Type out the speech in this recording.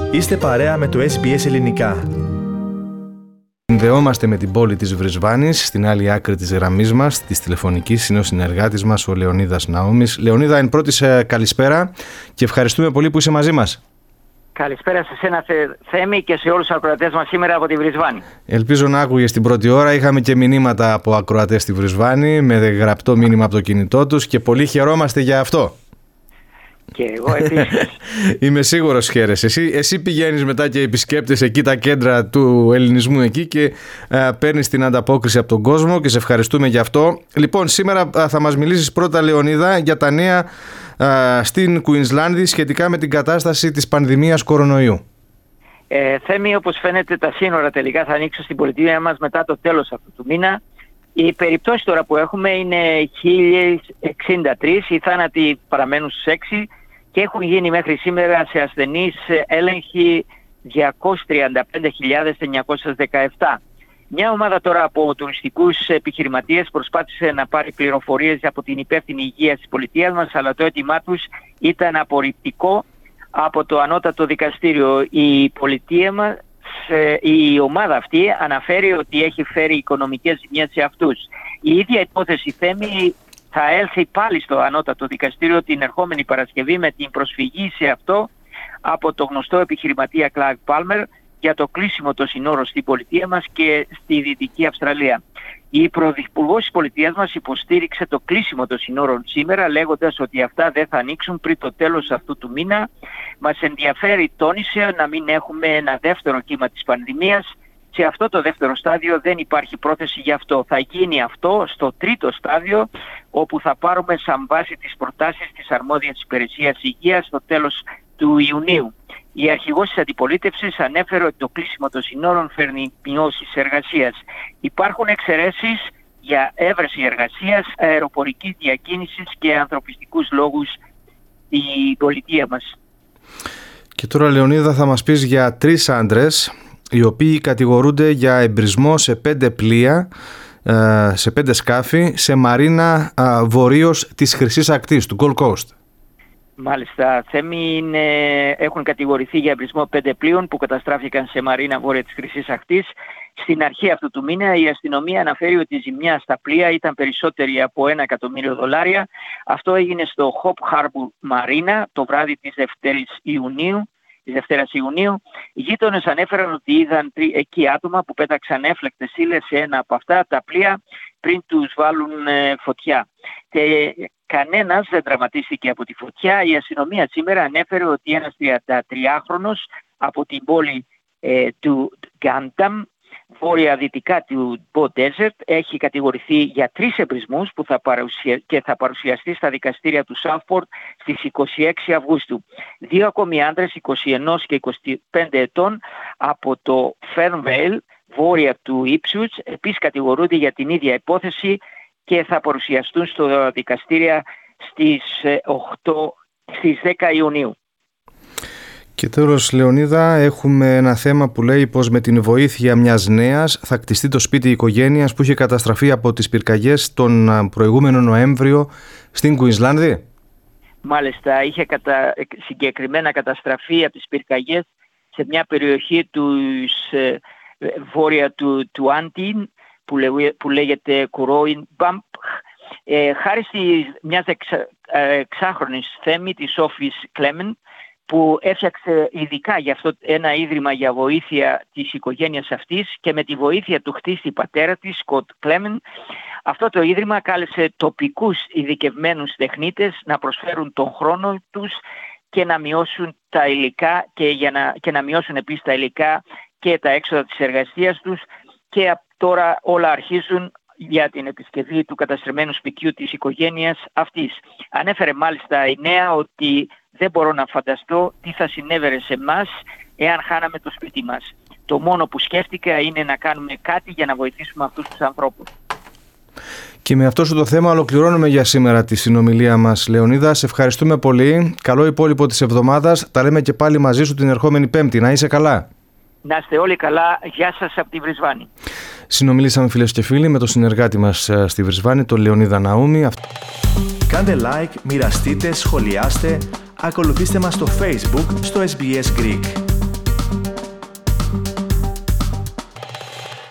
Είστε παρέα με το SBS Ελληνικά. Συνδεόμαστε με την πόλη της Βρισβάνης, στην άλλη άκρη της γραμμής μας, της τηλεφωνικής, είναι ο συνεργάτης μας, ο Λεωνίδας Ναούμης. Λεωνίδα, εν πρώτης καλησπέρα και ευχαριστούμε πολύ που είσαι μαζί μας. Καλησπέρα σε εσένα, Θέμη, και σε όλους τους ακροατές μας σήμερα από τη Βρισβάνη. Ελπίζω να άκουγες την πρώτη ώρα. Είχαμε και μηνύματα από ακροατές στη Βρισβάνη με γραπτό μήνυμα από το κινητό τους και πολύ χαιρόμαστε για αυτό. Και εγώ επίσης. Είμαι σίγουρος χαίρεσαι. Εσύ πηγαίνεις μετά και επισκέπτεσαι εκεί τα κέντρα του ελληνισμού εκεί και παίρνεις την ανταπόκριση από τον κόσμο και σε ευχαριστούμε γι' αυτό. Λοιπόν, σήμερα θα μας μιλήσεις πρώτα, Λεωνίδα, για τα νέα στην Κουινσλάνδη σχετικά με την κατάσταση της πανδημίας κορονοϊού. Θέμη, όπως φαίνεται, τα σύνορα τελικά θα ανοίξουν στην πολιτεία μας μετά το τέλος αυτού του μήνα. Οι περιπτώσεις τώρα που έχουμε είναι 1063, οι θάνατοι παραμένουν στους 6 και έχουν γίνει μέχρι σήμερα σε ασθενείς έλεγχοι 235.917. Μια ομάδα τώρα από τουριστικούς επιχειρηματίες προσπάθησε να πάρει πληροφορίες από την υπεύθυνη υγεία της πολιτείας μας, αλλά το αίτημά τους ήταν απορριπτικό από το ανώτατο δικαστήριο. Η πολιτεία μας, η ομάδα αυτή αναφέρει ότι έχει φέρει οικονομικές ζημιές σε αυτούς. Η ίδια υπόθεση, Θέμη, θα έλθει πάλι στο ανώτατο δικαστήριο την ερχόμενη Παρασκευή με την προσφυγή σε αυτό από το γνωστό επιχειρηματία Clark Palmer για το κλείσιμο των συνόρων στην πολιτεία μας και στη Δυτική Αυστραλία. Η Πρωθυπουργός της πολιτείας μας υποστήριξε το κλείσιμο των συνόρων σήμερα, λέγοντας ότι αυτά δεν θα ανοίξουν πριν το τέλος αυτού του μήνα. Μας ενδιαφέρει, τόνισε, να μην έχουμε ένα δεύτερο κύμα της πανδημίας. Σε αυτό το δεύτερο στάδιο δεν υπάρχει πρόθεση γι' αυτό. Θα γίνει αυτό στο τρίτο στάδιο, όπου θα πάρουμε σαν βάση τις προτάσεις της αρμόδιας υπηρεσίας υγείας στο τέλος του Ιουνίου. Η αρχηγός της αντιπολίτευσης ανέφερε ότι το κλείσιμο των συνόρων φέρνει μειώσεις εργασίας. Υπάρχουν εξαιρέσεις για έβρεση εργασίας, αεροπορικής διακίνησης και ανθρωπιστικούς λόγους στην πολιτεία μας. Και τώρα, Λεωνίδα, θα μας πεις για 3 άντρες οι οποίοι κατηγορούνται για εμπρισμό σε 5 πλοία, σε 5 σκάφη, σε μαρίνα βορείως της Χρυσής Ακτής, του Gold Coast. Μάλιστα, Θέμη, έχουν κατηγορηθεί για εμπρισμό 5 πλοίων που καταστράφηκαν σε μαρίνα βόρεια της Χρυσής Ακτής. Στην αρχή αυτού του μήνα η αστυνομία αναφέρει ότι η ζημιά στα πλοία ήταν περισσότερη από $1 εκατομμύριο. Αυτό έγινε στο Hope Harbour Marina το βράδυ της Δευτέρας Ιουνίου. Οι γείτονες ανέφεραν ότι είδαν εκεί άτομα που πέταξαν έφλεκτες ύλες σε ένα από αυτά τα πλοία πριν τους βάλουν φωτιά. Και κανένας δεν τραυματίστηκε από τη φωτιά. Η αστυνομία σήμερα ανέφερε ότι ένας 33χρονος από την πόλη του Γκάνταμ, βόρεια-δυτικά του Bow Desert, έχει κατηγορηθεί για 3 εμπρισμούς που θα παρουσιαστεί στα δικαστήρια του Southport στις 26 Αυγούστου. 2 ακόμη άντρες, 21 και 25 ετών, από το Fernvale, βόρεια του Ipswich, επίσης κατηγορούνται για την ίδια υπόθεση και θα παρουσιαστούν στο δικαστήρια στις 10 Ιουνίου. Και τέλος, Λεωνίδα, έχουμε ένα θέμα που λέει πως με την βοήθεια μιας νέας θα κτιστεί το σπίτι οικογένειας που είχε καταστραφεί από τις πυρκαγιές τον προηγούμενο Νοέμβριο στην Κουινσλάνδη. Μάλιστα, είχε συγκεκριμένα καταστραφεί από τις πυρκαγιές σε μια περιοχή βόρεια του Άντιν που λέγεται Κουρόιν Μπαμπ. Χάρη μιας 6χρονης, Θέμη, της Σόφης Κλέμεν, που έφτιαξε ειδικά για αυτό ένα ίδρυμα για βοήθεια της οικογένειας αυτής και με τη βοήθεια του χτίστη πατέρα της, Σκοτ Κλέμεν, αυτό το ίδρυμα κάλεσε τοπικούς ειδικευμένους τεχνίτες να προσφέρουν τον χρόνο τους και να μειώσουν τα υλικά και να μειώσουν επίσης τα υλικά και τα έξοδα της εργασίας τους, και τώρα όλα αρχίζουν για την επισκευή του καταστρεμμένου σπιτιού της οικογένειας αυτής. Ανέφερε μάλιστα η νέα ότι δεν μπορώ να φανταστώ τι θα συνέβαινε σε εμάς εάν χάναμε το σπίτι μας. Το μόνο που σκέφτηκα είναι να κάνουμε κάτι για να βοηθήσουμε αυτούς τους ανθρώπους. Και με αυτό σου το θέμα ολοκληρώνουμε για σήμερα τη συνομιλία μας, Λεωνίδα. Σε ευχαριστούμε πολύ. Καλό υπόλοιπο της εβδομάδας. Τα λέμε και πάλι μαζί σου την ερχόμενη Πέμπτη. Να είσαι καλά. Να είστε όλοι καλά. Γεια σας από τη Βρισβάνη. Συνομιλήσαμε, φίλες και φίλοι, με τον συνεργάτη μας στη Βρισβάνη, τον Λεωνίδα Ναούμη. Κάντε like, μοιραστείτε, σχολιάστε, ακολουθήστε μας στο Facebook, στο SBS Greek.